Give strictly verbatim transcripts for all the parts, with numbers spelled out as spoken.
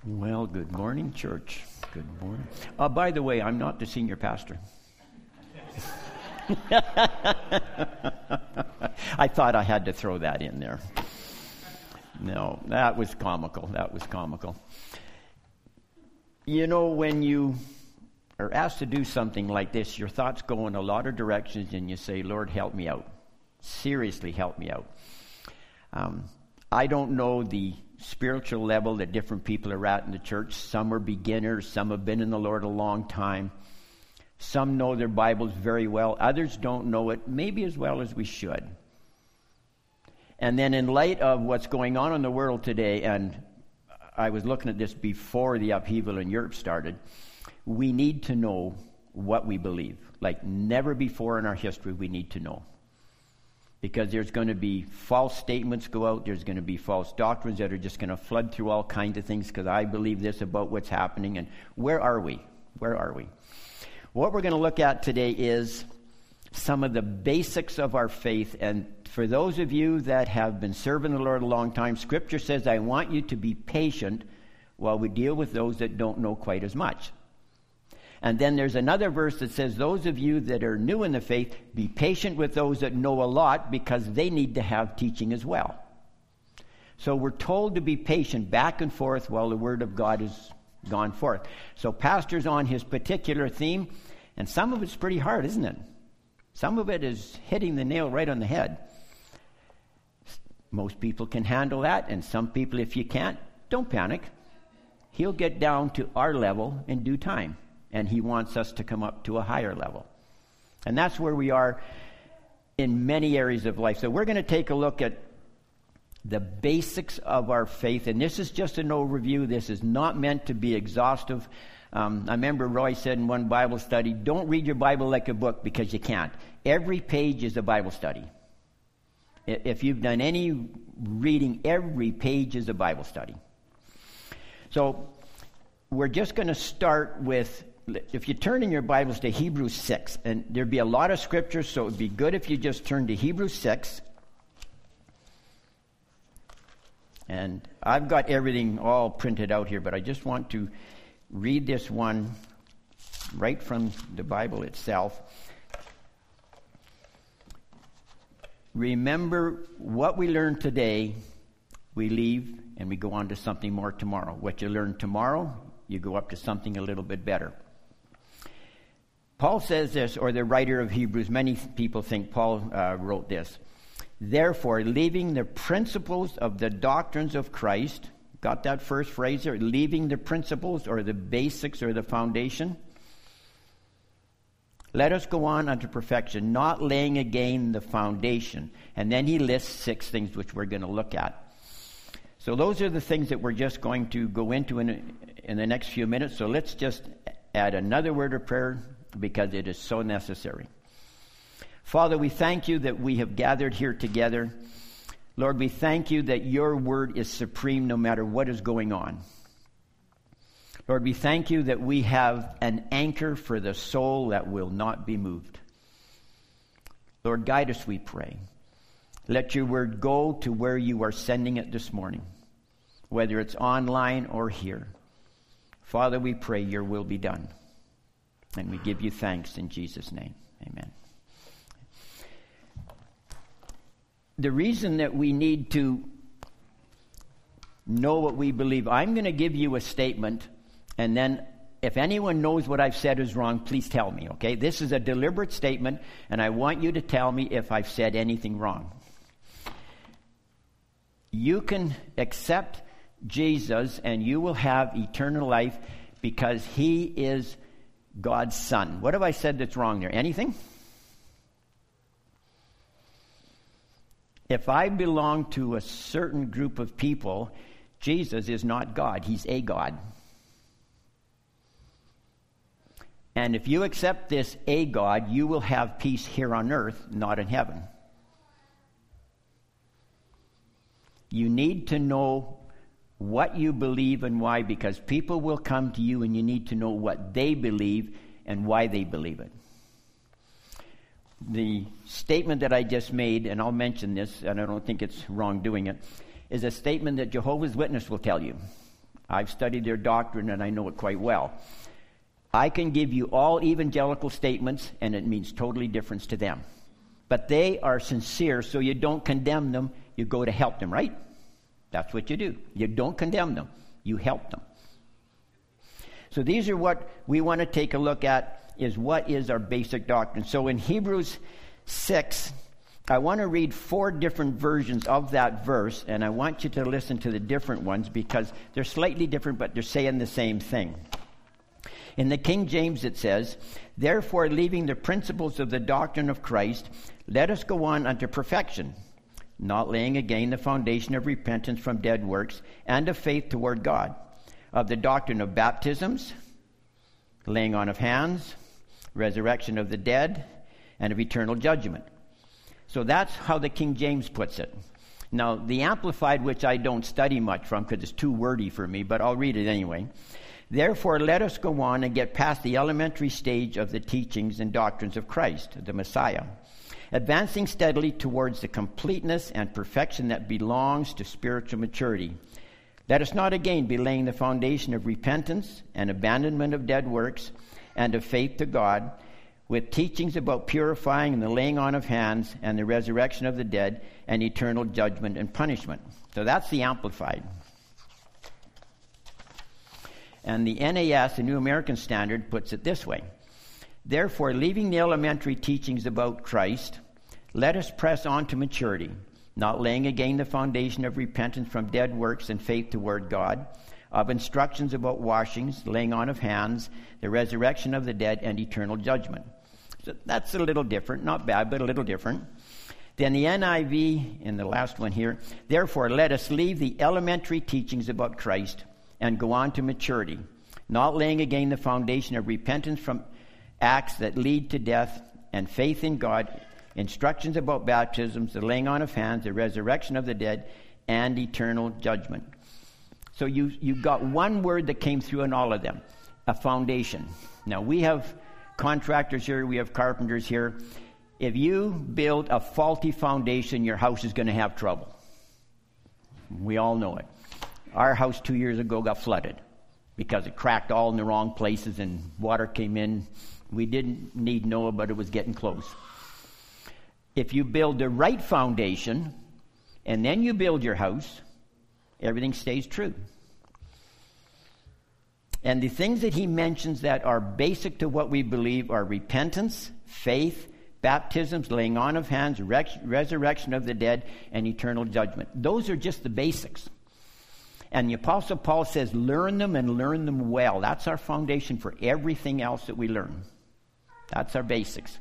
Well, good morning, church. Good morning. Uh, by the way, I'm not the senior pastor. I thought I had to throw that in there. No, that was comical. That was comical. You know, when you are asked to do something like this, your thoughts go in a lot of directions and you say, Lord, help me out. Seriously, help me out. Um, I don't know the spiritual level that different people are at in the church. Some are beginners. Some have been in the Lord a long time. Some know their Bibles very well. Others don't know it maybe as well as we should. And then in light of what's going on in the world today, and I was looking at this before the upheaval in Europe started, we need to know what we believe. Like never before in our history, we need to know. Because there's going to be false statements go out. There's going to be false doctrines that are just going to flood through all kinds of things because I believe this about what's happening. And where are we? Where are we? What we're going to look at today is some of the basics of our faith. And for those of you that have been serving the Lord a long time, Scripture says, I want you to be patient while we deal with those that don't know quite as much. And then there's another verse that says, those of you that are new in the faith, be patient with those that know a lot because they need to have teaching as well. So we're told to be patient back and forth while the Word of God is gone forth. So Pastor's on his particular theme, and some of it's pretty hard, isn't it? Some of it is hitting the nail right on the head. Most people can handle that, and some people, if you can't, don't panic. He'll get down to our level in due time. And he wants us to come up to a higher level. And that's where we are in many areas of life. So we're going to take a look at the basics of our faith. And this is just an overview. This is not meant to be exhaustive. Um, I remember Roy said in one Bible study, don't read your Bible like a book because you can't. Every page is a Bible study. If you've done any reading, every page is a Bible study. So we're just going to start with, if you turn in your Bibles to Hebrews six, and there'd be a lot of scriptures, so it would be good if you just turn to Hebrews six. And I've got everything all printed out here, but I just want to read this one right from the Bible itself. Remember what we learned today, we leave and we go on to something more tomorrow. What you learn tomorrow, you go up to something a little bit better. Paul says this, or the writer of Hebrews, many people think Paul uh, wrote this. Therefore, leaving the principles of the doctrines of Christ, got that first phrase there? Leaving the principles or the basics or the foundation. Let us go on unto perfection, not laying again the foundation. And then he lists six things which we're going to look at. So those are the things that we're just going to go into in, in the next few minutes. So let's just add another word of prayer because it is so necessary. Father, we thank you that we have gathered here together. Lord, we thank you that your word is supreme no matter what is going on. Lord, we thank you that we have an anchor for the soul that will not be moved. Lord, guide us, we pray. Let your word go to where you are sending it this morning, whether it's online or here. Father, we pray your will be done. And we give you thanks in Jesus' name. Amen. The reason that we need to know what we believe, I'm going to give you a statement, and then if anyone knows what I've said is wrong, please tell me, okay? This is a deliberate statement, and I want you to tell me if I've said anything wrong. You can accept Jesus, and you will have eternal life because he is God's Son. What have I said that's wrong there? Anything? If I belong to a certain group of people, Jesus is not God. He's a God. And if you accept this a God, you will have peace here on earth, not in heaven. You need to know what you believe and why, because people will come to you and you need to know what they believe and why they believe it. The statement that I just made, and I'll mention this, and I don't think it's wrong doing it, is a statement that Jehovah's Witness will tell you. I've studied their doctrine and I know it quite well. I can give you all evangelical statements and it means totally different to them. But they are sincere, so you don't condemn them, you go to help them, right? That's what you do. You don't condemn them, you help them. So these are what we want to take a look at, is what is our basic doctrine. So in Hebrews six, I want to read four different versions of that verse, and I want you to listen to the different ones because they're slightly different, but they're saying the same thing. In the King James it says, "Therefore, leaving the principles of the doctrine of Christ, let us go on unto perfection, not laying again the foundation of repentance from dead works and of faith toward God, of the doctrine of baptisms, laying on of hands, resurrection of the dead, and of eternal judgment." So that's how the King James puts it. Now, the Amplified, which I don't study much from because it's too wordy for me, but I'll read it anyway. "Therefore, let us go on and get past the elementary stage of the teachings and doctrines of Christ, the Messiah, advancing steadily towards the completeness and perfection that belongs to spiritual maturity. Let us not again be laying the foundation of repentance and abandonment of dead works and of faith to God, with teachings about purifying and the laying on of hands and the resurrection of the dead and eternal judgment and punishment." So that's the Amplified. And the N A S, the New American Standard, puts it this way: "Therefore, leaving the elementary teachings about Christ, let us press on to maturity, not laying again the foundation of repentance from dead works and faith toward God, of instructions about washings, laying on of hands, the resurrection of the dead, and eternal judgment." So that's a little different, not bad, but a little different. Then the N I V, in the last one here, "Therefore, let us leave the elementary teachings about Christ and go on to maturity, not laying again the foundation of repentance from acts that lead to death and faith in God, instructions about baptisms, the laying on of hands, the resurrection of the dead, and eternal judgment." So you you got one word that came through in all of them, a foundation. Now we have contractors here, we have carpenters here. If you build a faulty foundation, your house is going to have trouble. We all know it. Our house two years ago got flooded because it cracked all in the wrong places and water came in. We didn't need Noah, but it was getting close. If you build the right foundation and then you build your house, everything stays true. And the things that he mentions that are basic to what we believe are repentance, faith, baptisms, laying on of hands, res- resurrection of the dead, and eternal judgment. Those are just the basics. And the Apostle Paul says, learn them and learn them well. That's our foundation for everything else that we learn. That's our basics.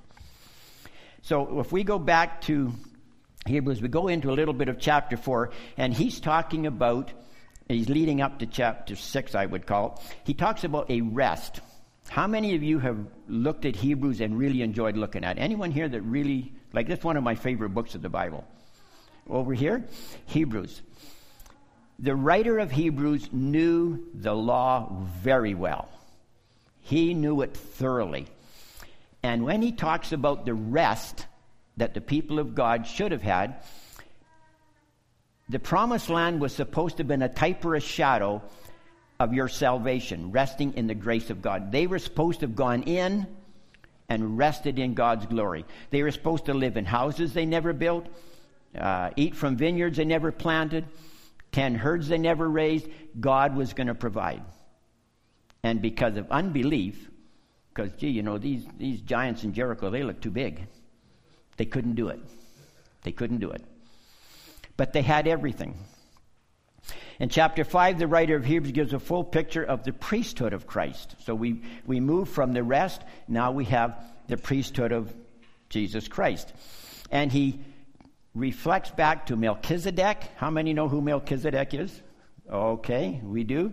So if we go back to Hebrews, we go into a little bit of chapter four, and he's talking about, he's leading up to chapter six, I would call it. He talks about a rest. How many of you have looked at Hebrews and really enjoyed looking at it? Anyone here that really, like, that's one of my favorite books of the Bible. Over here, Hebrews. The writer of Hebrews knew the law very well. He knew it thoroughly. And when he talks about the rest that the people of God should have had, the promised land was supposed to have been a type or a shadow of your salvation, resting in the grace of God. They were supposed to have gone in and rested in God's glory. They were supposed to live in houses they never built, uh, eat from vineyards they never planted, tend herds they never raised. God was going to provide. And because of unbelief, because, gee, you know, these, these giants in Jericho, they look too big. They couldn't do it. They couldn't do it. But they had everything. In chapter five, the writer of Hebrews gives a full picture of the priesthood of Christ. So we, we move from the rest, now we have the priesthood of Jesus Christ. And he reflects back to Melchizedek. How many know who Melchizedek is? Okay, we do.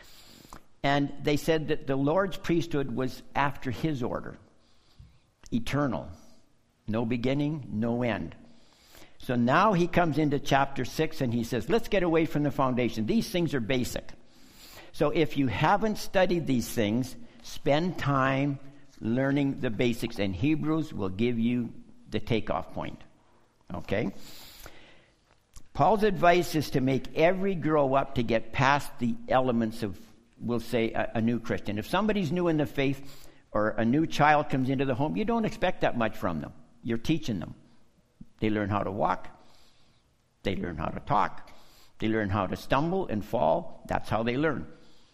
And they said that the Lord's priesthood was after his order. Eternal. No beginning, no end. So now he comes into chapter six and he says, let's get away from the foundation. These things are basic. So if you haven't studied these things, spend time learning the basics, and Hebrews will give you the takeoff point. Okay? Paul's advice is to make every grow up to get past the elements of, we'll say, a, a new Christian. If somebody's new in the faith or a new child comes into the home, you don't expect that much from them. You're teaching them. They learn how to walk. They learn how to talk. They learn how to stumble and fall. That's how they learn.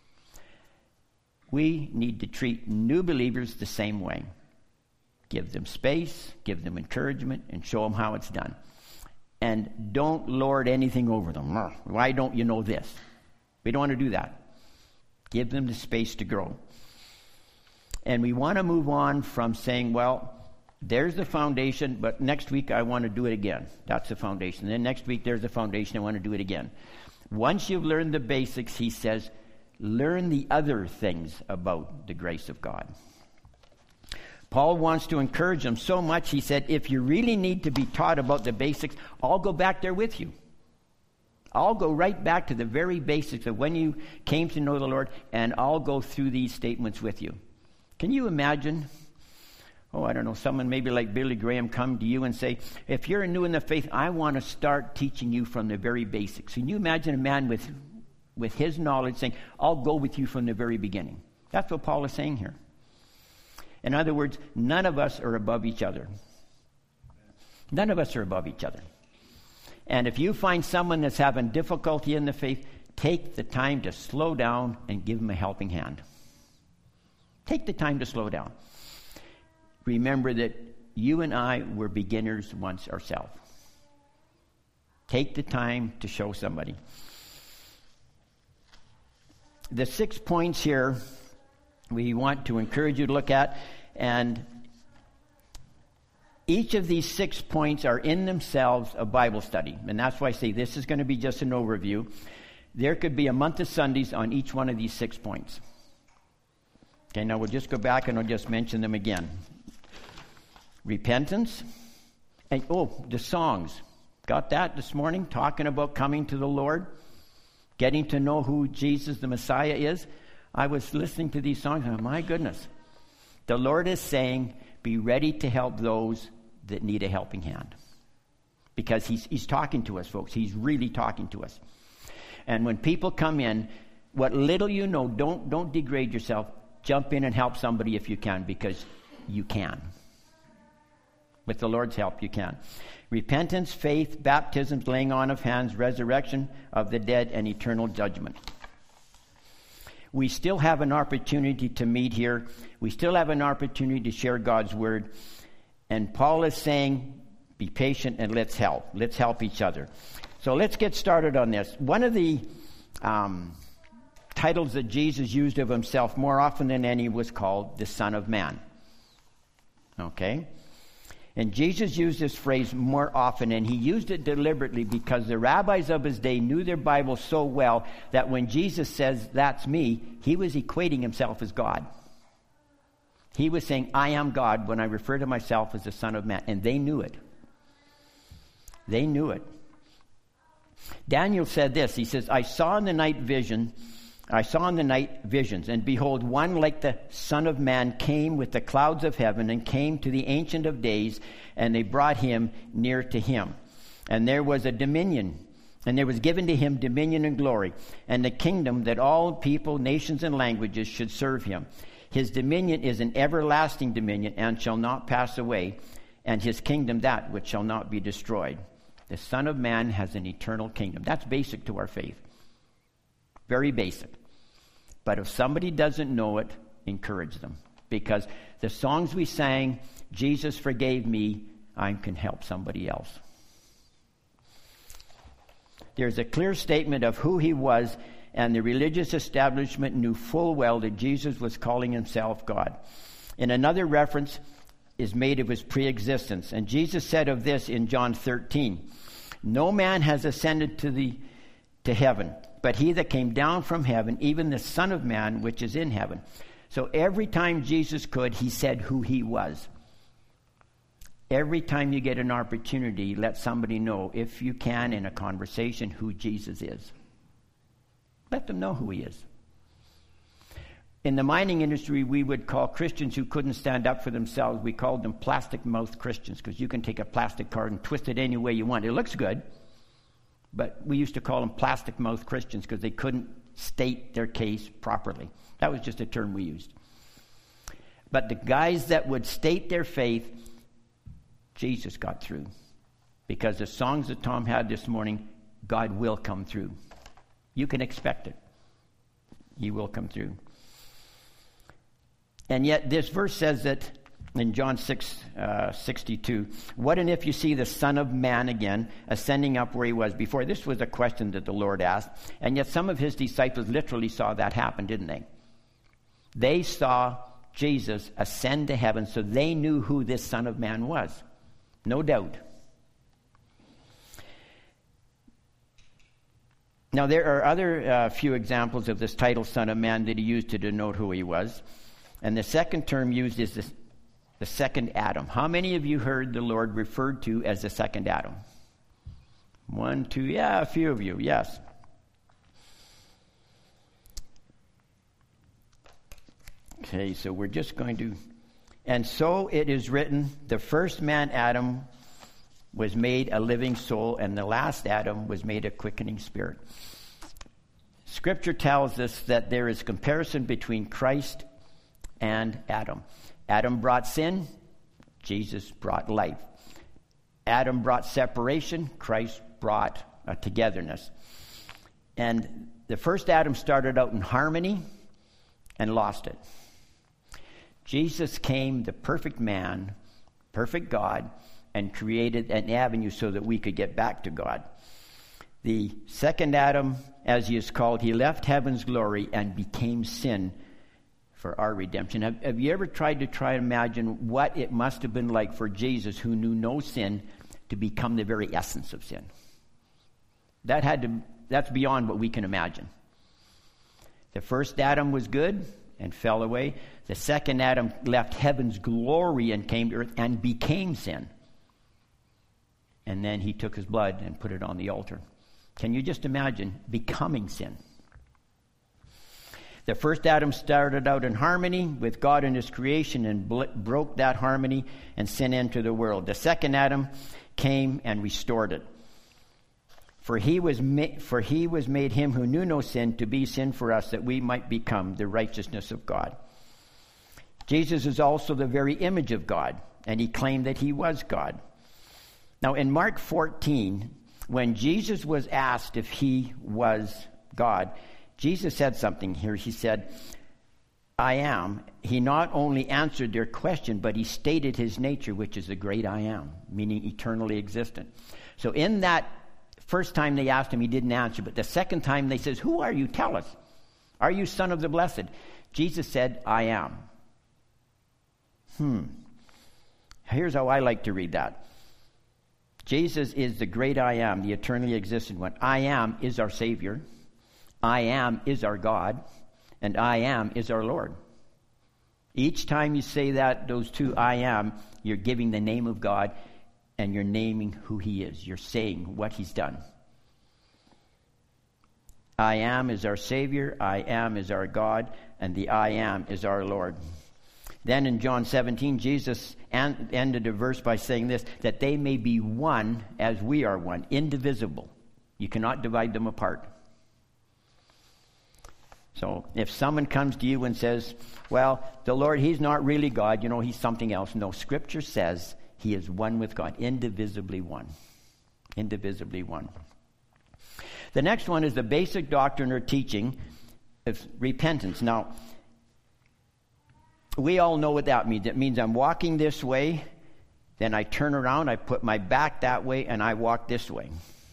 We need to treat new believers the same way. Give them space, give them encouragement, and show them how it's done. And don't lord anything over them. Why don't you know this? We don't want to do that. Give them the space to grow. And we want to move on from saying, well, there's the foundation, but next week I want to do it again. That's the foundation. Then next week there's the foundation, I want to do it again. Once you've learned the basics, he says, learn the other things about the grace of God. Paul wants to encourage them so much, he said, if you really need to be taught about the basics, I'll go back there with you. I'll go right back to the very basics of when you came to know the Lord, and I'll go through these statements with you. Can you imagine, oh, I don't know, someone maybe like Billy Graham come to you and say, if you're new in the faith, I want to start teaching you from the very basics. Can you imagine a man with, with his knowledge saying, I'll go with you from the very beginning? That's what Paul is saying here. In other words, none of us are above each other. None of us are above each other. And if you find someone that's having difficulty in the faith, take the time to slow down and give them a helping hand. Take the time to slow down. Remember that you and I were beginners once ourselves. Take the time to show somebody. The six points here we want to encourage you to look at, and each of these six points are in themselves a Bible study. And that's why I say this is going to be just an overview. There could be a month of Sundays on each one of these six points. Okay, now we'll just go back and I'll just mention them again. Repentance. And, oh, the songs. Got that this morning? Talking about coming to the Lord. Getting to know who Jesus the Messiah is. I was listening to these songs and, my goodness. The Lord is saying, be ready to help those that need a helping hand. Because he's, he's talking to us, folks. He's really talking to us. And when people come in, what little you know, don't, don't degrade yourself. Jump in and help somebody if you can, because you can. With the Lord's help, you can. Repentance, faith, baptisms, laying on of hands, resurrection of the dead, and eternal judgment. We still have an opportunity to meet here. We still have an opportunity to share God's word. And Paul is saying, be patient and let's help. Let's help each other. So let's get started on this. One of the um, titles that Jesus used of himself more often than any was called the Son of Man. Okay? And Jesus used this phrase more often, and he used it deliberately because the rabbis of his day knew their Bible so well that when Jesus says, that's me, he was equating himself as God. He was saying, I am God when I refer to myself as the Son of Man. And they knew it. They knew it. Daniel said this. He says, I saw in the night vision, I saw in the night visions, and behold, one like the Son of Man came with the clouds of heaven and came to the Ancient of Days, and they brought him near to him. And there was a dominion, and there was given to him dominion and glory, and the kingdom that all people, nations, and languages should serve him. His dominion is an everlasting dominion and shall not pass away, and his kingdom that which shall not be destroyed. The Son of Man has an eternal kingdom. That's basic to our faith. Very basic. But if somebody doesn't know it, encourage them. Because the songs we sang, Jesus forgave me, I can help somebody else. There's a clear statement of who he was, and the religious establishment knew full well that Jesus was calling himself God. And another reference is made of his pre-existence. And Jesus said of this in John thirteen, no man has ascended to the to heaven, but he that came down from heaven, even the Son of Man, which is in heaven. So every time Jesus could, he said who he was. Every time you get an opportunity, let somebody know, if you can, in a conversation, who Jesus is. Let them know who he is. In the mining industry, we would call Christians who couldn't stand up for themselves, we called them plastic-mouthed Christians, because you can take a plastic card and twist it any way you want. It looks good, But we used to call them plastic-mouthed Christians because they couldn't state their case properly. That was just a term we used. But the guys that would state their faith, Jesus got through. Because the songs that Tom had this morning, God will come through. You can expect it. He will come through. And yet this verse says that in John six, uh, sixty-two, what and if you see the Son of Man again ascending up where he was before? This was a question that the Lord asked. And yet some of his disciples literally saw that happen, didn't they? They saw Jesus ascend to heaven, so they knew who this Son of Man was. No doubt. Now, there are other uh, few examples of this title, Son of Man, that he used to denote who he was. And the second term used is this, the second Adam. How many of you heard the Lord referred to as the second Adam? One, two, yeah, a few of you, yes. Okay, so we're just going to... And so it is written, the first man, Adam, was made a living soul, and the last Adam was made a quickening spirit. Scripture tells us that there is comparison between Christ and Adam. Adam brought sin, Jesus brought life. Adam brought separation, Christ brought a togetherness. And the first Adam started out in harmony and lost it. Jesus came, the perfect man, perfect God, and created an avenue so that we could get back to God. The second Adam, as he is called, he left heaven's glory and became sin for our redemption. Have, have you ever tried to try and imagine what it must have been like for Jesus, who knew no sin, to become the very essence of sin? That had to, that's beyond what we can imagine. The first Adam was good and fell away. The second Adam left heaven's glory and came to earth and became sin. And then he took his blood and put it on the altar. Can you just imagine becoming sin? The first Adam started out in harmony with God and his creation and bl- broke that harmony, and sin entered the world. The second Adam came and restored it. For he was ma- for he was made him who knew no sin to be sin for us, that we might become the righteousness of God. Jesus is also the very image of God, and he claimed that he was God. Now, in Mark fourteen, when Jesus was asked if he was God, Jesus said something here. He said, I am. He not only answered their question, but he stated his nature, which is the great I am, meaning eternally existent. So in that first time they asked him, he didn't answer. But the second time they says, who are you? Tell us. Are you Son of the Blessed? Jesus said, I am. Hmm. Here's how I like to read that. Jesus is the great I am, the eternally existent one. I am is our Savior. I am is our God. And I am is our Lord. Each time you say that, those two I am, you're giving the name of God and you're naming who he is. You're saying what he's done. I am is our Savior. I am is our God. And the I am is our Lord. Then in John seventeen, Jesus an- ended a verse by saying this, that they may be one as we are one, indivisible. You cannot divide them apart. So if someone comes to you and says, well, the Lord, he's not really God, you know, he's something else. No, Scripture says he is one with God, indivisibly one. Indivisibly one. The next one is the basic doctrine or teaching of repentance. Now, we all know what that means. It means I'm walking this way, then I turn around, I put my back that way, and I walk this way.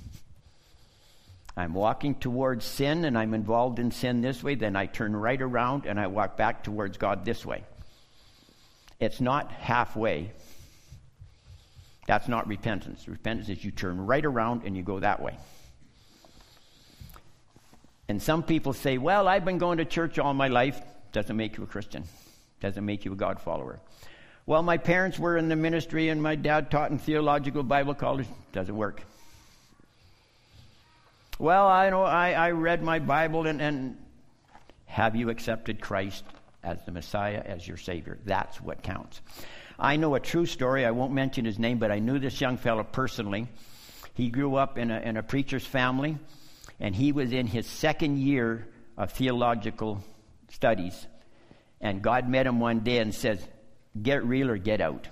I'm walking towards sin, and I'm involved in sin this way, then I turn right around, and I walk back towards God this way. It's not halfway. That's not repentance. Repentance is you turn right around and you go that way. And some people say, well, I've been going to church all my life. Doesn't make you a Christian. Doesn't make you a God follower. Well, my parents were in the ministry and my dad taught in theological Bible college. Doesn't work. Well, I know I, I read my Bible and, and have you accepted Christ as the Messiah, as your Savior? That's what counts. I know a true story. I won't mention his name, but I knew this young fellow personally. He grew up in a, in a preacher's family, and he was in his second year of theological studies. And God met him one day and says, get real or get out.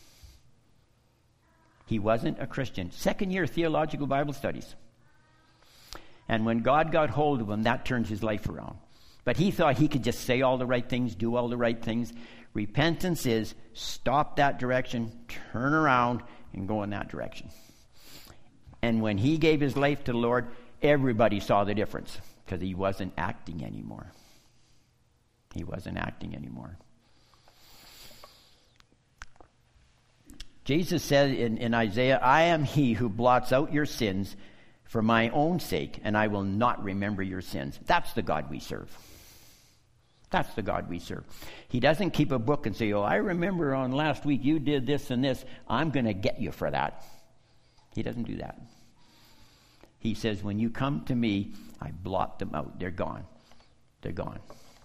He wasn't a Christian. Second year theological Bible studies. And when God got hold of him, that turned his life around. But he thought he could just say all the right things, do all the right things. Repentance is stop that direction, turn around, and go in that direction. And when he gave his life to the Lord, everybody saw the difference because he wasn't acting anymore. He wasn't acting anymore. Jesus said in, in Isaiah, I am he who blots out your sins for my own sake, and I will not remember your sins. That's the God we serve. That's the God we serve. He doesn't keep a book and say, oh, I remember on last week you did this and this. I'm going to get you for that. He doesn't do that. He says, when you come to me, I blot them out. They're gone. They're gone.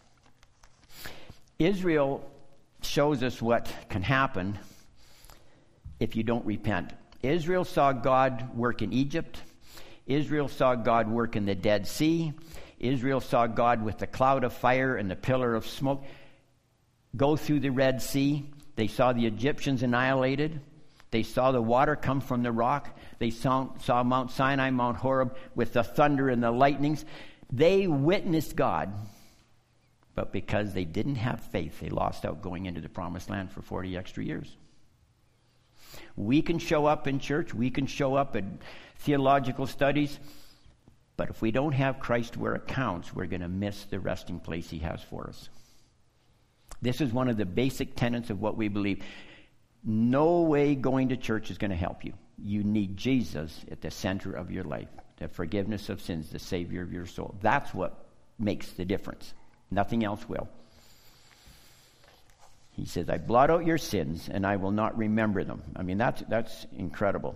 Israel shows us what can happen if you don't repent. Israel saw God work in Egypt. Israel saw God work in the Dead Sea. Israel saw God with the cloud of fire and the pillar of smoke go through the Red Sea. They saw the Egyptians annihilated. They saw the water come from the rock. They saw, saw Mount Sinai, Mount Horeb with the thunder and the lightnings. They witnessed God. But because they didn't have faith, they lost out going into the promised land for forty extra years. We can show up in church. We can show up at theological studies. But if we don't have Christ where it counts, we're going to miss the resting place he has for us. This is one of the basic tenets of what we believe. No way going to church is going to help you. You need Jesus at the center of your life. The forgiveness of sins, the Savior of your soul. That's what makes the difference. Nothing else will. He says, I blot out your sins and I will not remember them. I mean, that's, that's incredible.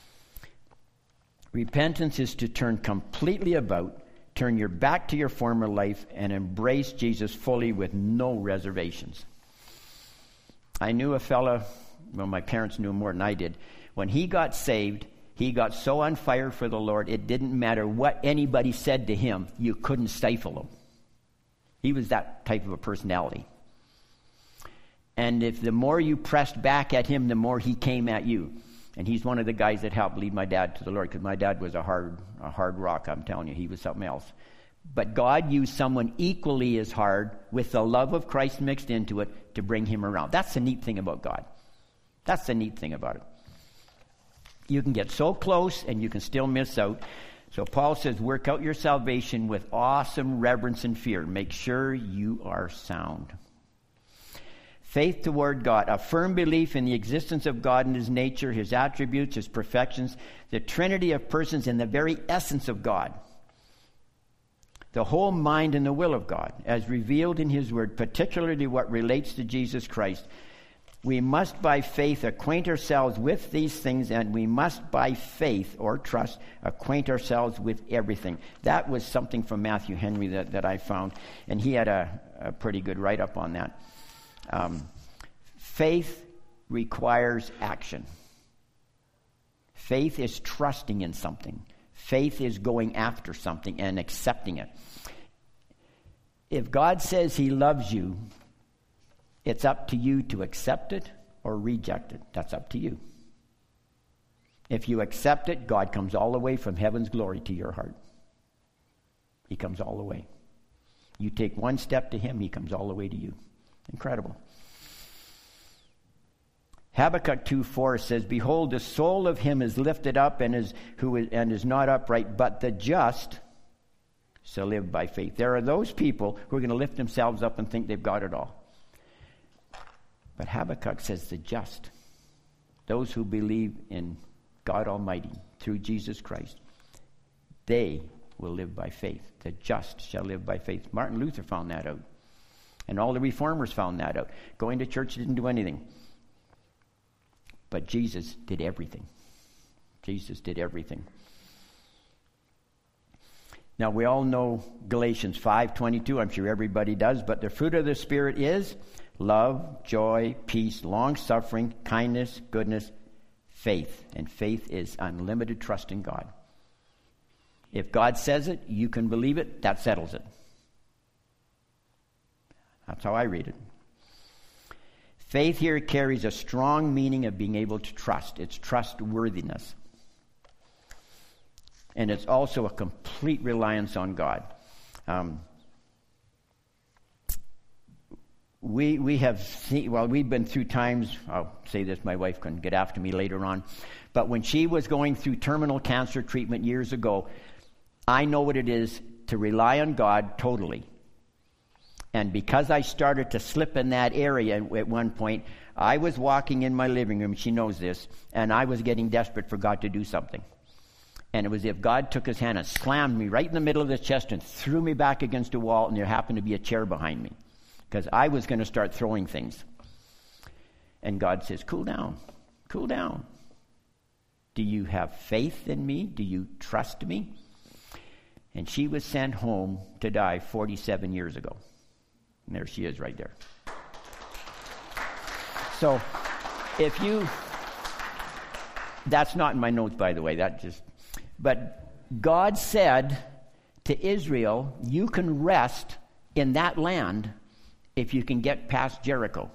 Repentance is to turn completely about, turn your back to your former life, and embrace Jesus fully with no reservations. I knew a fella, well, my parents knew him more than I did. When he got saved, he got so on fire for the Lord, it didn't matter what anybody said to him, you couldn't stifle him. He was that type of a personality. And if the more you pressed back at him, the more he came at you. And he's one of the guys that helped lead my dad to the Lord, because my dad was a hard, a hard rock, I'm telling you. He was something else. But God used someone equally as hard with the love of Christ mixed into it to bring him around. That's the neat thing about God. That's the neat thing about it. You can get so close and you can still miss out. So Paul says, work out your salvation with awesome reverence and fear. Make sure you are sound. Faith toward God, a firm belief in the existence of God and his nature, his attributes, his perfections, the trinity of persons and the very essence of God. The whole mind and the will of God, as revealed in his word, particularly what relates to Jesus Christ. We must by faith acquaint ourselves with these things, and we must by faith or trust acquaint ourselves with everything. That was something from Matthew Henry that, that I found, and he had a, a pretty good write-up on that. Um, faith requires action. Faith is trusting in something. Faith is going after something and accepting it. If God says he loves you, it's up to you to accept it or reject it. That's up to you. If you accept it, God comes all the way from heaven's glory to your heart. He comes all the way. You take one step to him, he comes all the way to you. Incredible. Habakkuk two four says, behold, the soul of him is lifted up and is who is, and is not upright, but the just shall live by faith. There are those people who are going to lift themselves up and think they've got it all. But Habakkuk says the just, those who believe in God Almighty through Jesus Christ, they will live by faith. The just shall live by faith. Martin Luther found that out. And all the reformers found that out. Going to church didn't do anything. But Jesus did everything. Jesus did everything. Now, we all know Galatians five twenty-two. I'm sure everybody does. But the fruit of the Spirit is love, joy, peace, long-suffering, kindness, goodness, Faith. And faith is unlimited trust in God. If God says it, you can believe it, that settles it. That's how I read it. Faith here carries a strong meaning of being able to trust. It's trustworthiness. And it's also a complete reliance on God. Um, we we have seen, well, we've been through times, I'll say this, my wife can get after me later on, but when she was going through terminal cancer treatment years ago, I know what it is to rely on God totally. And because I started to slip in that area at one point, I was walking in my living room, she knows this, and I was getting desperate for God to do something. And it was as if God took his hand and slammed me right in the middle of the chest and threw me back against a wall, and there happened to be a chair behind me. Because I was going to start throwing things. And God says, cool down, cool down. Do you have faith in me? Do you trust me? And she was sent home to die forty-seven years ago. And there she is right there. So, if you, that's not in my notes, by the way, that just, but God said to Israel, you can rest in that land if you can get past Jericho.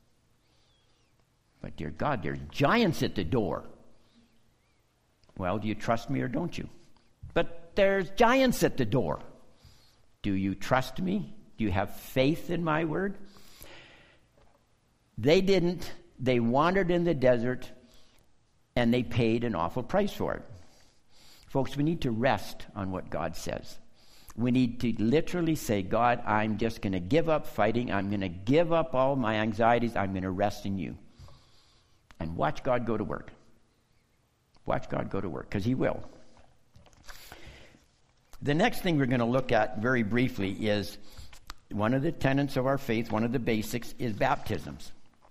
But dear God, there's giants at the door. Well, do you trust me or don't you? But there's giants at the door. Do you trust me? Do you have faith in my word? They didn't. They wandered in the desert, and they paid an awful price for it. Folks, we need to rest on what God says. We need to literally say, God, I'm just going to give up fighting. I'm going to give up all my anxieties. I'm going to rest in you. And watch God go to work. Watch God go to work, because he will. The next thing we're going to look at very briefly is one of the tenets of our faith, one of the basics, is baptisms.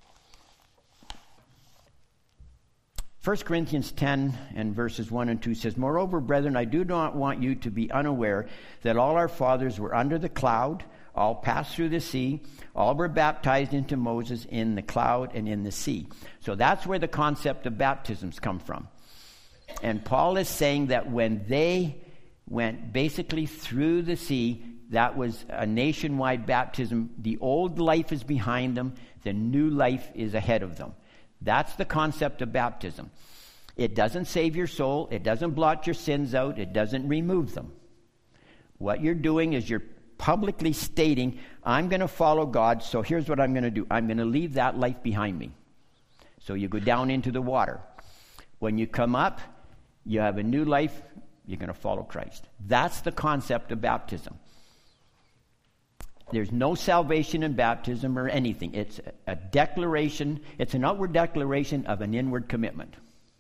First Corinthians ten and verses one and two says, moreover, brethren, I do not want you to be unaware that all our fathers were under the cloud, all passed through the sea, all were baptized into Moses in the cloud and in the sea. So that's where the concept of baptisms come from. And Paul is saying that when they went basically through the sea, that was a nationwide baptism. The old life is behind them. The new life is ahead of them. That's the concept of baptism. It doesn't save your soul. It doesn't blot your sins out. It doesn't remove them. What you're doing is you're publicly stating, I'm going to follow God, so here's what I'm going to do. I'm going to leave that life behind me. So you go down into the water. When you come up, you have a new life. You're going to follow Christ. That's the concept of baptism. There's no salvation in baptism or anything. It's a declaration. It's an outward declaration of an inward commitment.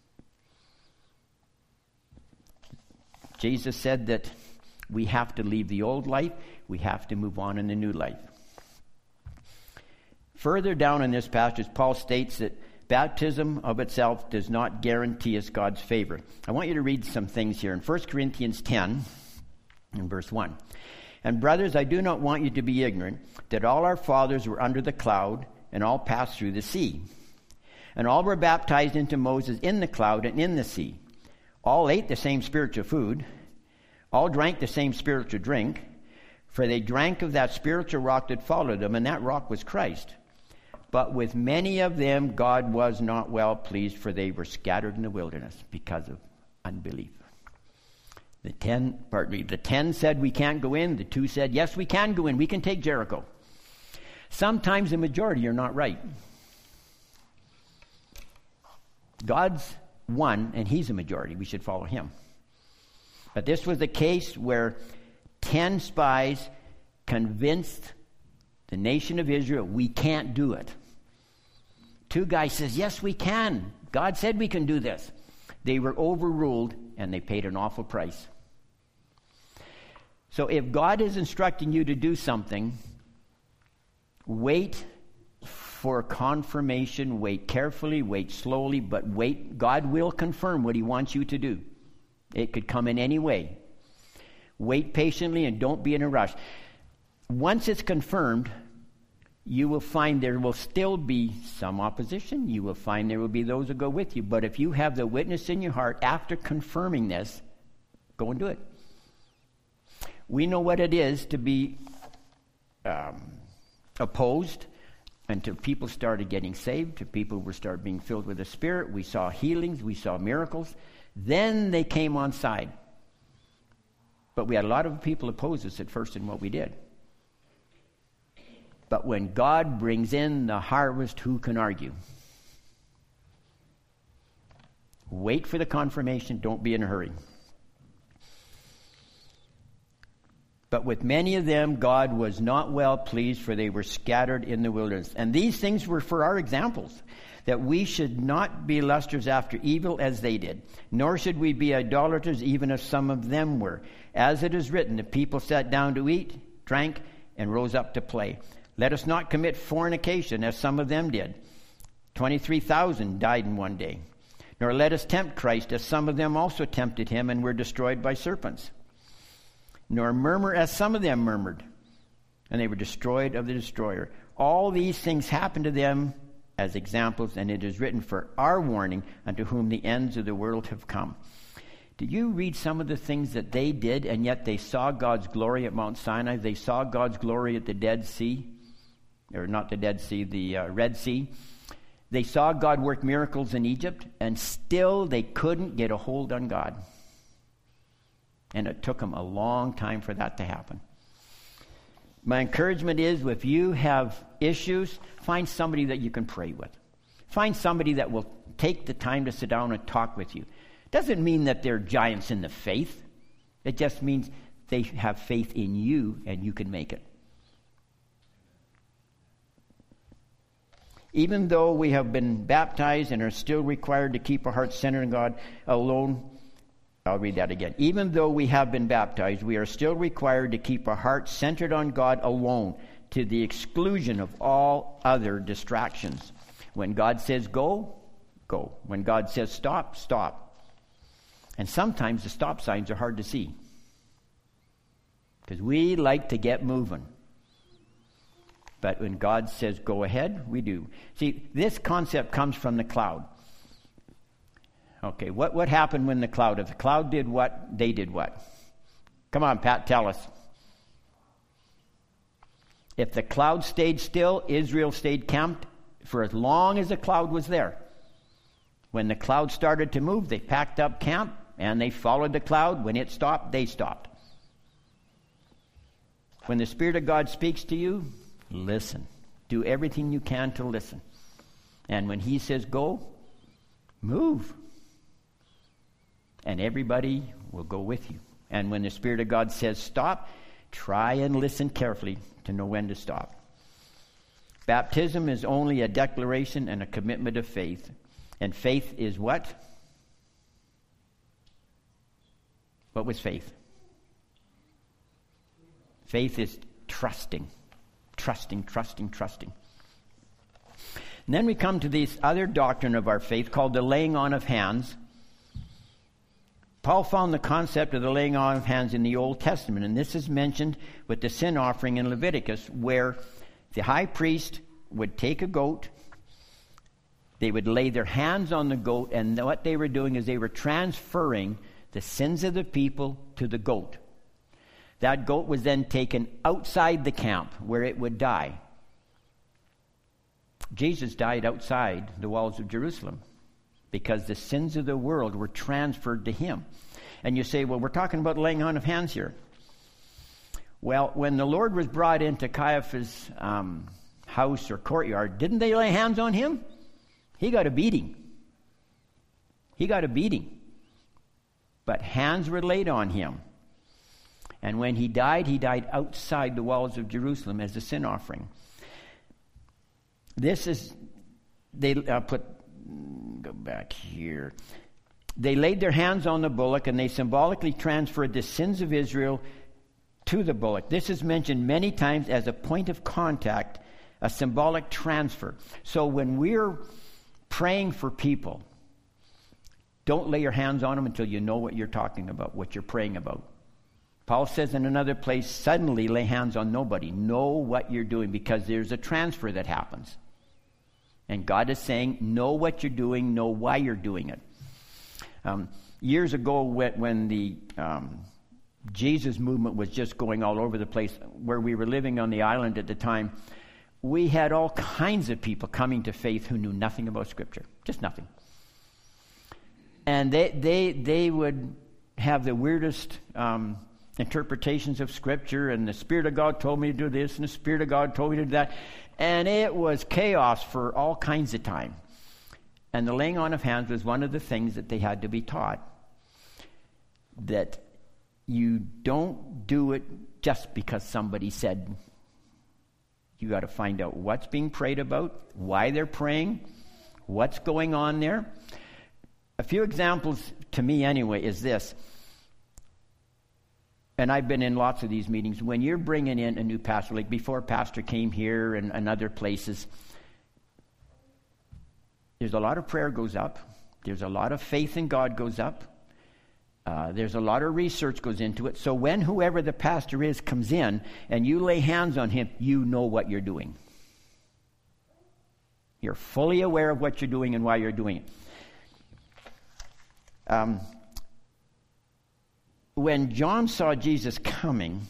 Jesus said that we have to leave the old life. We have to move on in the new life. Further down in this passage, Paul states that baptism of itself does not guarantee us God's favor. I want you to read some things here in First Corinthians ten, in verse one. And brothers, I do not want you to be ignorant that all our fathers were under the cloud and all passed through the sea. And all were baptized into Moses in the cloud and in the sea. All ate the same spiritual food. All drank the same spiritual drink. For they drank of that spiritual rock that followed them, and that rock was Christ. But with many of them God was not well pleased, for they were scattered in the wilderness because of unbelief. The ten, pardon me, the ten said we can't go in. The two said, yes, we can go in. We can take Jericho. Sometimes the majority are not right. God's one, and he's a majority. We should follow him. But this was the case where ten spies convinced the nation of Israel, we can't do it. Two guys says, yes, we can. God said we can do this. They were overruled, and they paid an awful price. So if God is instructing you to do something, wait for confirmation, wait carefully, wait slowly, but wait. God will confirm what he wants you to do. It could come in any way. Wait patiently and don't be in a rush. Once it's confirmed, you will find there will still be some opposition. You will find there will be those who go with you. But if you have the witness in your heart after confirming this, go and do it. We know what it is to be um, opposed until people started getting saved, till people were started being filled with the Spirit. We saw healings, we saw miracles. Then they came on side. But we had a lot of people oppose us at first in what we did. But when God brings in the harvest, who can argue? Wait for the confirmation. Don't be in a hurry. But with many of them, God was not well pleased, for they were scattered in the wilderness. And these things were for our examples, that we should not be lusters after evil as they did, nor should we be idolaters, even as some of them were. As it is written, the people sat down to eat, drank, and rose up to play. Let us not commit fornication, as some of them did. Twenty-three thousand died in one day. Nor let us tempt Christ, as some of them also tempted him, and were destroyed by serpents. Nor murmur, as some of them murmured, and they were destroyed of the destroyer. All these things happened to them as examples, and it is written for our warning, unto whom the ends of the world have come. Did you read some of the things that they did, and yet they saw God's glory at Mount Sinai? They saw God's glory at the Dead Sea. Or not the Dead Sea, the uh, Red Sea. They saw God work miracles in Egypt, and still they couldn't get a hold on God. And it took them a long time for that to happen. My encouragement is, if you have issues, find somebody that you can pray with. Find somebody that will take the time to sit down and talk with you. Doesn't mean that they're giants in the faith. It just means they have faith in you and you can make it. Even though we have been baptized and are still required to keep our hearts centered on God alone, I'll read that again. Even though we have been baptized, we are still required to keep our hearts centered on God alone, to the exclusion of all other distractions. When God says go, go. When God says stop, stop. And sometimes the stop signs are hard to see, because we like to get moving. But when God says go ahead, we do. See, this concept comes from the cloud. Okay, what, what happened when the cloud, if the cloud did what, they did what? Come on, Pat, tell us. If the cloud stayed still, Israel stayed camped for as long as the cloud was there. When the cloud started to move, they packed up camp and they followed the cloud. When it stopped, they stopped. When the Spirit of God speaks to you, listen. Do everything you can to listen. And when He says go, move. And everybody will go with you. And when the Spirit of God says stop, try and listen carefully to know when to stop. Baptism is only a declaration and a commitment of faith. And faith is what? What was faith? Faith is trusting. Trusting, trusting, trusting. And then we come to this other doctrine of our faith called the laying on of hands. Paul found the concept of the laying on of hands in the Old Testament, and this is mentioned with the sin offering in Leviticus, where the high priest would take a goat, they would lay their hands on the goat, and what they were doing is they were transferring the sins of the people to the goat. That goat was then taken outside the camp where it would die. Jesus died outside the walls of Jerusalem because the sins of the world were transferred to Him. And you say, well, we're talking about laying on of hands here. Well, when the Lord was brought into Caiaphas' um, house or courtyard, didn't they lay hands on Him? He got a beating. He got a beating. But hands were laid on Him. And when He died, He died outside the walls of Jerusalem as a sin offering. This is, they uh, put, go back here. They laid their hands on the bullock and they symbolically transferred the sins of Israel to the bullock. This is mentioned many times as a point of contact, a symbolic transfer. So when we're praying for people, don't lay your hands on them until you know what you're talking about, what you're praying about. Paul says in another place, suddenly lay hands on nobody. Know what you're doing, because there's a transfer that happens. And God is saying, know what you're doing, know why you're doing it. Um, years ago, when, when the um, Jesus movement was just going all over the place, where we were living on the island at the time, we had all kinds of people coming to faith who knew nothing about Scripture, just nothing. And they they they would have the weirdest um, interpretations of Scripture, and the Spirit of God told me to do this, and the Spirit of God told me to do that. And it was chaos for all kinds of time. And the laying on of hands was one of the things that they had to be taught. That you don't do it just because somebody said. You got to find out what's being prayed about, why they're praying, what's going on there. A few examples, to me anyway, is this. And I've been in lots of these meetings. When you're bringing in a new pastor, like before Pastor came here and, and other places, there's a lot of prayer goes up. There's a lot of faith in God goes up. Uh, there's a lot of research goes into it. So when whoever the pastor is comes in and you lay hands on him, you know what you're doing. You're fully aware of what you're doing and why you're doing it. Um, when John saw Jesus coming,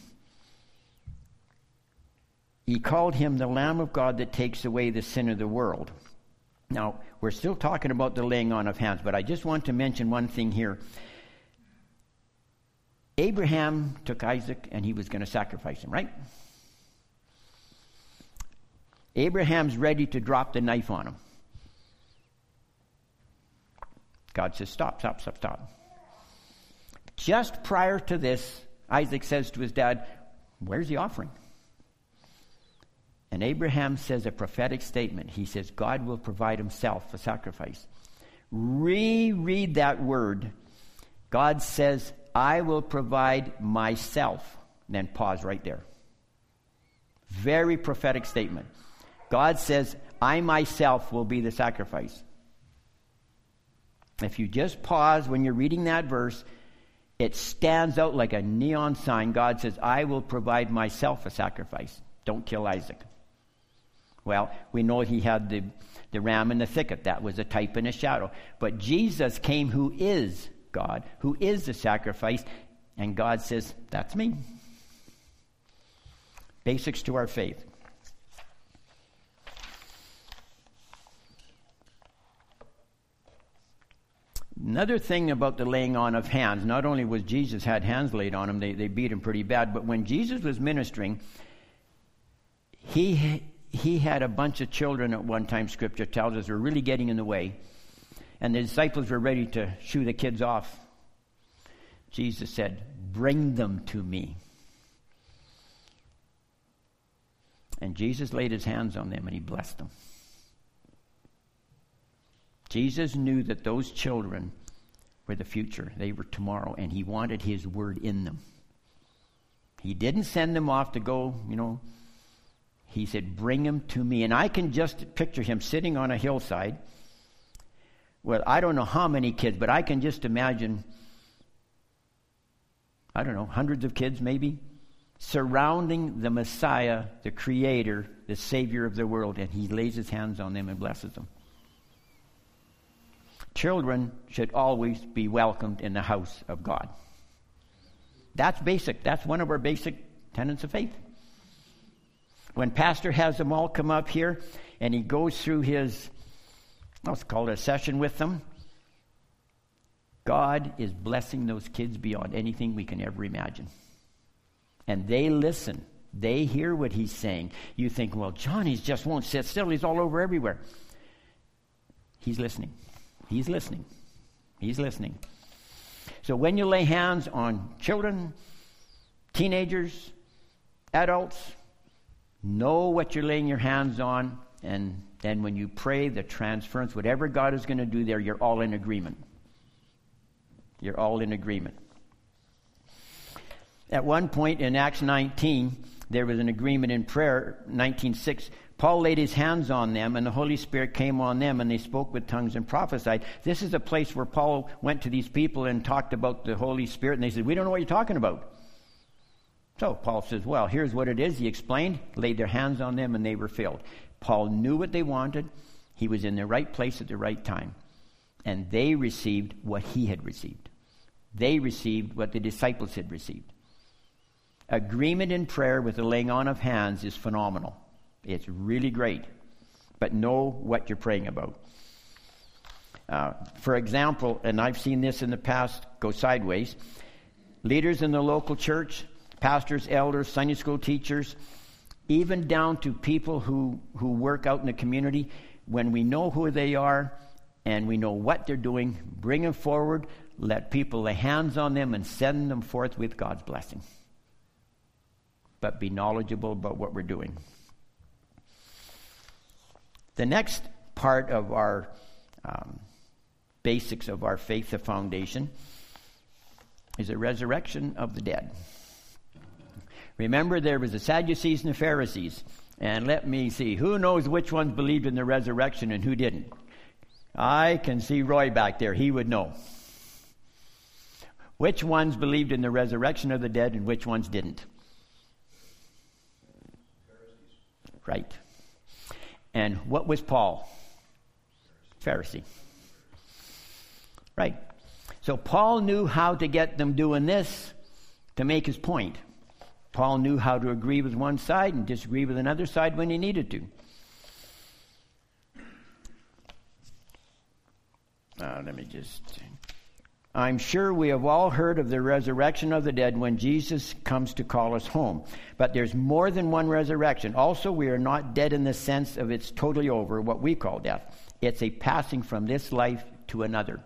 he called him the Lamb of God that takes away the sin of the world. Now, we're still talking about the laying on of hands, but I just want to mention one thing here. Abraham took Isaac and he was going to sacrifice him, right? Abraham's ready to drop the knife on him. God says, stop, stop, stop, stop. Just prior to this, Isaac says to his dad, where's the offering? And Abraham says a prophetic statement. He says, God will provide himself a sacrifice. Reread that word. God says, I will provide myself. And then pause right there. Very prophetic statement. God says, I myself will be the sacrifice. If you just pause when you're reading that verse, it stands out like a neon sign. God says, I will provide myself a sacrifice. Don't kill Isaac. Well, we know he had the, the ram in the thicket. That was a type and a shadow. But Jesus came, who is God, who is the sacrifice, and God says, that's me. Basics to our faith. Another thing about the laying on of hands, not only was Jesus had hands laid on him, they, they beat him pretty bad, but when Jesus was ministering, he he had a bunch of children at one time, Scripture tells us, were really getting in the way. And the disciples were ready to shoo the kids off. Jesus said, bring them to me. And Jesus laid his hands on them and he blessed them. Jesus knew that those children were the future. They were tomorrow, and he wanted his word in them. He didn't send them off to go, you know. He said, bring them to me. And I can just picture him sitting on a hillside. Well, I don't know how many kids, but I can just imagine, I don't know, hundreds of kids maybe, surrounding the Messiah, the Creator, the Savior of the world, and he lays his hands on them and blesses them. Children should always be welcomed in the house of God. That's basic. That's one of our basic tenets of faith. When Pastor has them all come up here and he goes through his, let's call it a session with them, God is blessing those kids beyond anything we can ever imagine. And they listen. They hear what he's saying. You think, well, Johnny just won't sit still. He's all over everywhere. He's listening. He's listening. He's listening. So when you lay hands on children, teenagers, adults, know what you're laying your hands on, and then when you pray, the transference, whatever God is going to do there, you're all in agreement. You're all in agreement. At one point in Acts nineteen, there was an agreement in prayer, nineteen six. Paul laid his hands on them, and the Holy Spirit came on them, and they spoke with tongues and prophesied. This is a place where Paul went to these people and talked about the Holy Spirit, and they said, we don't know what you're talking about. So Paul says, well, here's what it is. He explained, laid their hands on them, and they were filled. Paul knew what they wanted. He was in the right place at the right time. And they received what he had received. They received what the disciples had received. Agreement in prayer with the laying on of hands is phenomenal. It's really great. But know what you're praying about. Uh, for example, and I've seen this in the past go sideways, leaders in the local church, pastors, elders, Sunday school teachers, even down to people who, who work out in the community, when we know who they are and we know what they're doing, bring them forward, let people lay hands on them and send them forth with God's blessing. But be knowledgeable about what we're doing. The next part of our um, basics of our faith, the foundation, is a resurrection of the dead. Remember, there was the Sadducees and the Pharisees. And let me see, who knows which ones believed in the resurrection and who didn't? I can see Roy back there. He would know. Which ones believed in the resurrection of the dead and which ones didn't? Pharisees. Right. And what was Paul? Pharisee. Right. So Paul knew how to get them doing this to make his point. Paul knew how to agree with one side and disagree with another side when he needed to. Uh, let me just... I'm sure we have all heard of the resurrection of the dead when Jesus comes to call us home. But there's more than one resurrection. Also, we are not dead in the sense of it's totally over, what we call death. It's a passing from this life to another.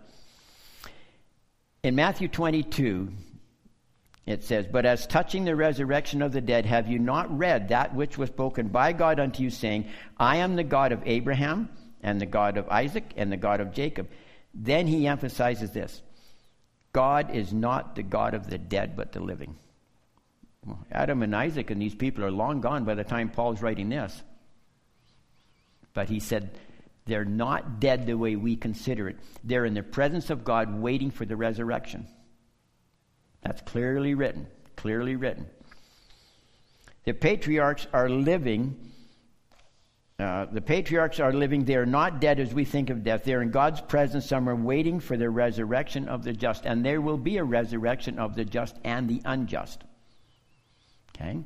In Matthew twenty-two, it says, but as touching the resurrection of the dead, have you not read that which was spoken by God unto you, saying, I am the God of Abraham, and the God of Isaac, and the God of Jacob. Then he emphasizes this. God is not the God of the dead, but the living. Well, Adam and Isaac and these people are long gone by the time Paul's writing this. But he said, they're not dead the way we consider it. They're in the presence of God waiting for the resurrection. That's clearly written. Clearly written. The patriarchs are living. Uh, the patriarchs are living. They are not dead as we think of death. They're in God's presence somewhere waiting for the resurrection of the just. And there will be a resurrection of the just and the unjust. Okay?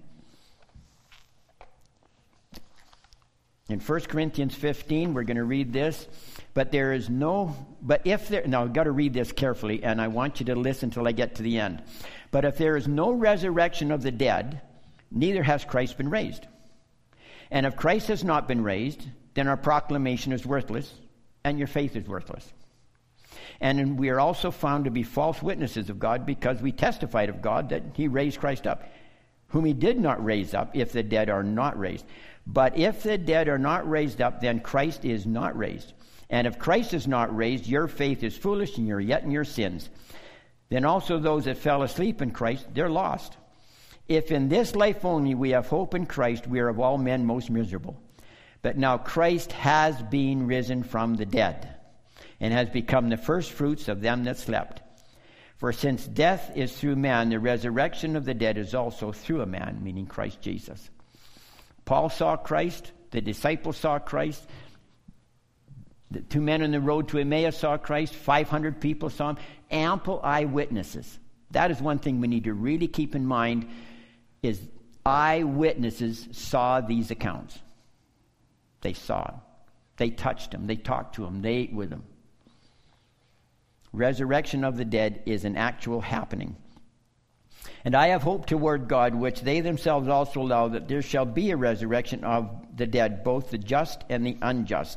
In First Corinthians fifteen, we're going to read this. But there is no, but if there, now I've got to read this carefully, and I want you to listen till I get to the end. But if there is no resurrection of the dead, neither has Christ been raised. And if Christ has not been raised, then our proclamation is worthless, and your faith is worthless. And we are also found to be false witnesses of God, because we testified of God that he raised Christ up, whom he did not raise up, if the dead are not raised. But if the dead are not raised up, then Christ is not raised. And if Christ is not raised, your faith is foolish, and you're yet in your sins. Then also those that fell asleep in Christ, they're lost. If in this life only we have hope in Christ, we are of all men most miserable. But now Christ has been risen from the dead, and has become the first fruits of them that slept. For since death is through man, the resurrection of the dead is also through a man, meaning Christ Jesus. Paul saw Christ, the disciples saw Christ, the two men on the road to Emmaus saw Christ, five hundred people saw him, ample eyewitnesses. That is one thing we need to really keep in mind, is eyewitnesses saw these accounts. They saw him. They touched him. They talked to him. They ate with him. Resurrection of the dead is an actual happening. And I have hope toward God, which they themselves also allow, that there shall be a resurrection of the dead, both the just and the unjust.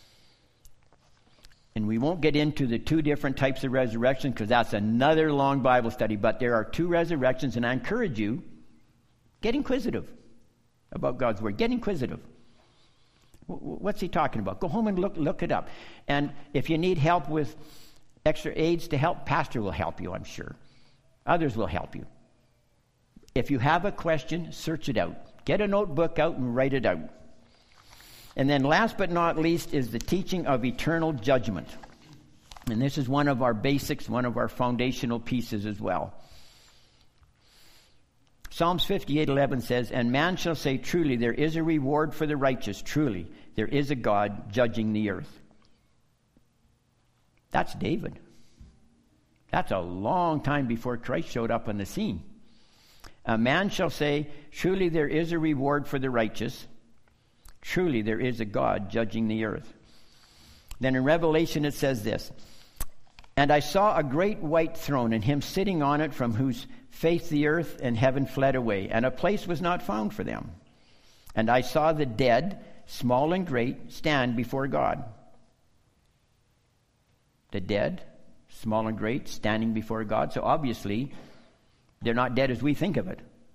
And we won't get into the two different types of resurrection, because that's another long Bible study. But there are two resurrections, and I encourage you, get inquisitive about God's Word. Get inquisitive. What's he talking about? Go home and look look it up. And if you need help with extra aids to help, Pastor will help you, I'm sure. Others will help you. If you have a question, search it out. Get a notebook out and write it out. And then last but not least is the teaching of eternal judgment. And this is one of our basics, one of our foundational pieces as well. Psalms fifty-eight eleven says, and man shall say, truly, there is a reward for the righteous. Truly, there is a God judging the earth. That's David. That's a long time before Christ showed up on the scene. A man shall say, truly, there is a reward for the righteous. Truly, there is a God judging the earth. Then in Revelation it says this, and I saw a great white throne, and him sitting on it, from whose face the earth and heaven fled away, and a place was not found for them. And I saw the dead, small and great, stand before God. The dead, small and great, standing before God. So obviously, they're not dead as we think of it.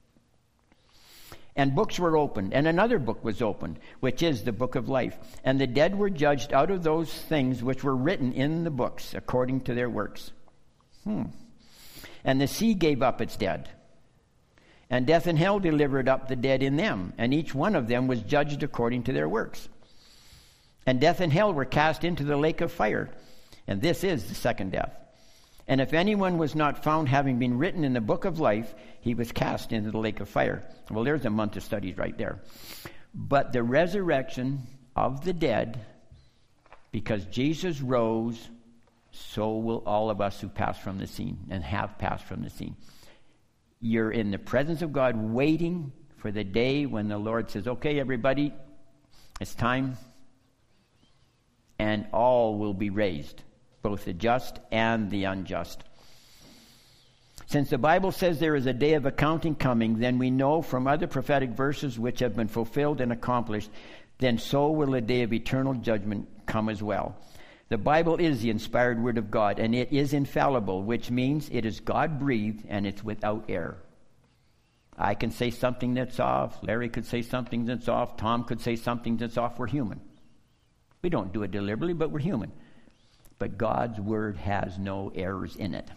And books were opened, and another book was opened, which is the book of life. And the dead were judged out of those things which were written in the books, according to their works. Hmm. And the sea gave up its dead. And death and hell delivered up the dead in them, and each one of them was judged according to their works. And death and hell were cast into the lake of fire. And this is the second death. And if anyone was not found having been written in the book of life, he was cast into the lake of fire. Well, there's a month of studies right there. But the resurrection of the dead, because Jesus rose, so will all of us who pass from the scene and have passed from the scene. You're in the presence of God waiting for the day when the Lord says, okay, everybody, it's time. And all will be raised, both the just and the unjust. Since the Bible says there is a day of accounting coming, then we know from other prophetic verses which have been fulfilled and accomplished, then so will a day of eternal judgment come as well. The Bible is the inspired word of God, and it is infallible, which means it is God-breathed and it's without error. I can say something that's off. Larry could say something that's off. Tom could say something that's off. We're human. We don't do it deliberately, but we're human. But God's word has no errors in it.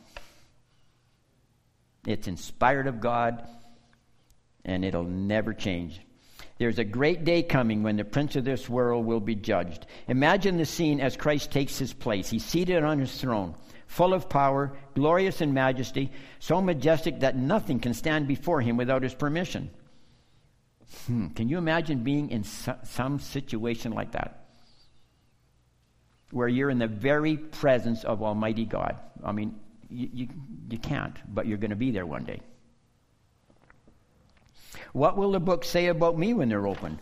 It's inspired of God, and it'll never change. There's a great day coming when the prince of this world will be judged. Imagine the scene as Christ takes his place. He's seated on his throne, full of power, glorious in majesty, so majestic that nothing can stand before him without his permission. Hmm. Can you imagine being in some situation like that? Where you're in the very presence of Almighty God. I mean, you, you, you can't, but you're going to be there one day. What will the books say about me when they're opened?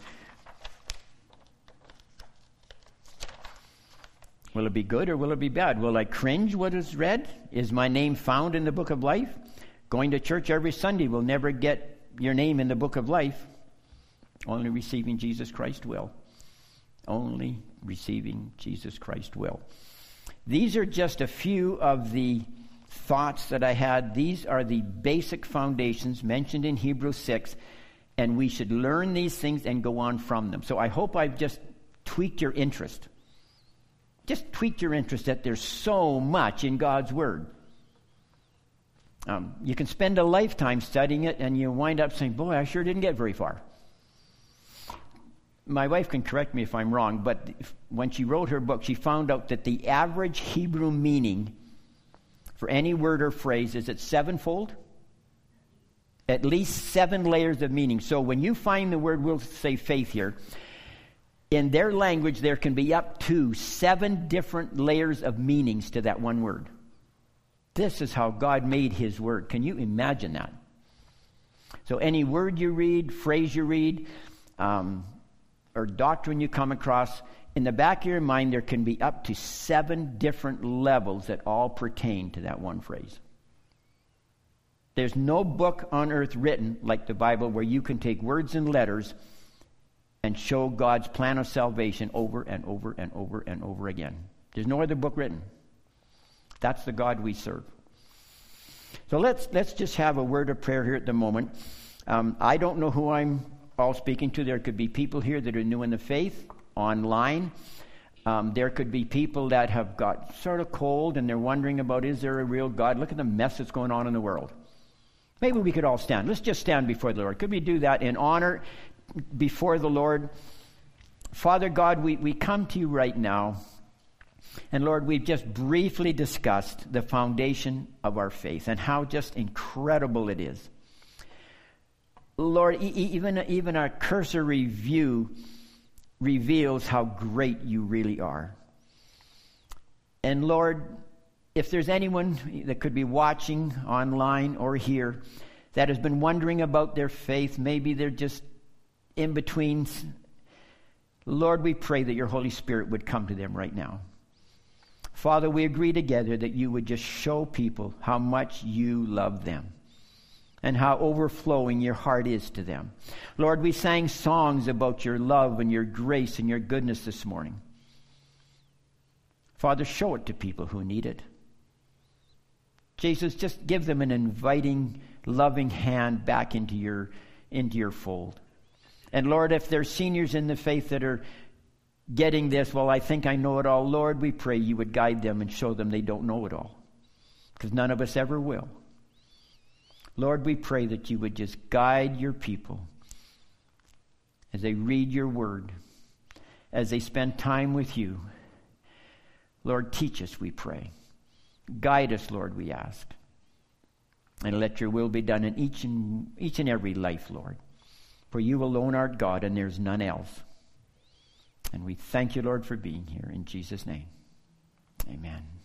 Will it be good or will it be bad? Will I cringe what is read? Is my name found in the book of life? Going to church every Sunday will never get your name in the book of life. Only receiving Jesus Christ will. Only receiving Jesus Christ will. These are just a few of the thoughts that I had. These are the basic foundations mentioned in Hebrews six, and we should learn these things and go on from them. So I hope I've just tweaked your interest. Just tweaked your interest that there's so much in God's Word. Um, you can spend a lifetime studying it, and you wind up saying, boy, I sure didn't get very far. My wife can correct me if I'm wrong, but when she wrote her book, she found out that the average Hebrew meaning for any word or phrase is it sevenfold? At least seven layers of meaning. So when you find the word, we'll say faith here, in their language there can be up to seven different layers of meanings to that one word. This is how God made his word. Can you imagine that? So any word you read, phrase you read, um, or doctrine you come across, in the back of your mind there can be up to seven different levels that all pertain to that one phrase. There's no book on earth written like the Bible where you can take words and letters and show God's plan of salvation over and over and over and over again. There's no other book written. That's the God we serve. So let's let's just have a word of prayer here at the moment. Um, I don't know who I'm all speaking to. There could be people here that are new in the faith, online. Um, there could be people that have got sort of cold and they're wondering about, is there a real God? Look at the mess that's going on in the world. Maybe we could all stand. Let's just stand before the Lord. Could we do that in honor before the Lord? Father God, we, we come to you right now. And Lord, we've just briefly discussed the foundation of our faith and how just incredible it is. Lord, e- even, even our cursory view reveals how great you really are. And Lord, if there's anyone that could be watching online or here that has been wondering about their faith, maybe they're just in between, Lord, we pray that your Holy Spirit would come to them right now. Father, we agree together that you would just show people how much you love them and how overflowing your heart is to them. Lord, we sang songs about your love and your grace and your goodness this morning. Father, show it to people who need it. Jesus, just give them an inviting, loving hand back into your, into your fold. And Lord, if there's seniors in the faith that are getting this, well, I think I know it all, Lord, we pray you would guide them and show them they don't know it all. Because none of us ever will. Lord, we pray that you would just guide your people as they read your word, as they spend time with you. Lord, teach us, we pray. Guide us, Lord, we ask. And let your will be done in each and, each and every life, Lord. For you alone art God, and there's none else. And we thank you, Lord, for being here. In Jesus' name, amen.